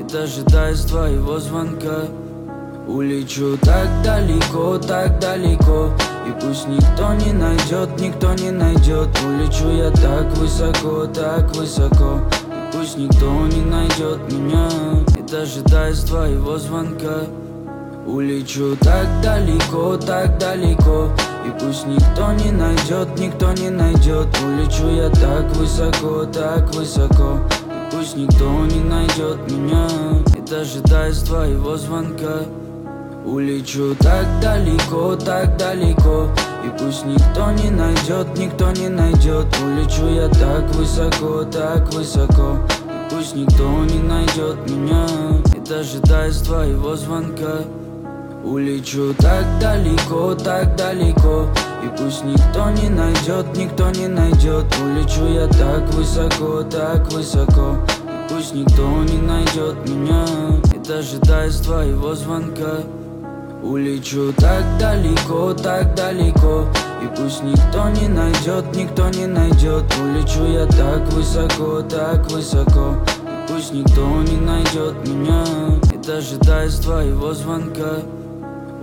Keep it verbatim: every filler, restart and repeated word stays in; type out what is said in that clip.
не дожидаясь твоего звонка. Улечу так далеко, так далеко, и пусть никто не найдет, никто не найдет. Улечу я так высоко, так высоко, и пусть никто не найдет меня, не дожидаясь твоего звонка. Улечу так далеко, так далеко, и пусть никто не найдет, никто не найдет. Улечу я так высоко, так высоко, и пусть никто не найдет меня, не дожидаясь твоего звонка. Улечу так далеко, так далеко, и пусть никто не найдет, никто не найдет. Улечу я так высоко, так высоко, и пусть никто не найдет меня, не дожидаясь твоего звонка. Улечу так далеко, так далеко, и пусть никто не найдет, никто не найдет. Улечу я так высоко, так высоко, и пусть никто не найдет меня, не дожидаясь твоего звонка. Улечу так далеко, так далеко, и пусть никто не найдет, никто не найдет. Улечу я так высоко, так высоко, и пусть никто не найдет меня, не дожидаясь твоего звонка. Улечу так далеко, так далеко, и пусть никто не найдет, никто не найдет. Улечу я так высоко, так высоко, и пусть никто не найдет меня, не дожидаясь твоего звонка. Улечу так далеко, так далеко, и пусть никто не найдет, никто не найдет. Улечу я так высоко, так высоко, и пусть никто не найдет меня, не дожидаясь твоего звонка.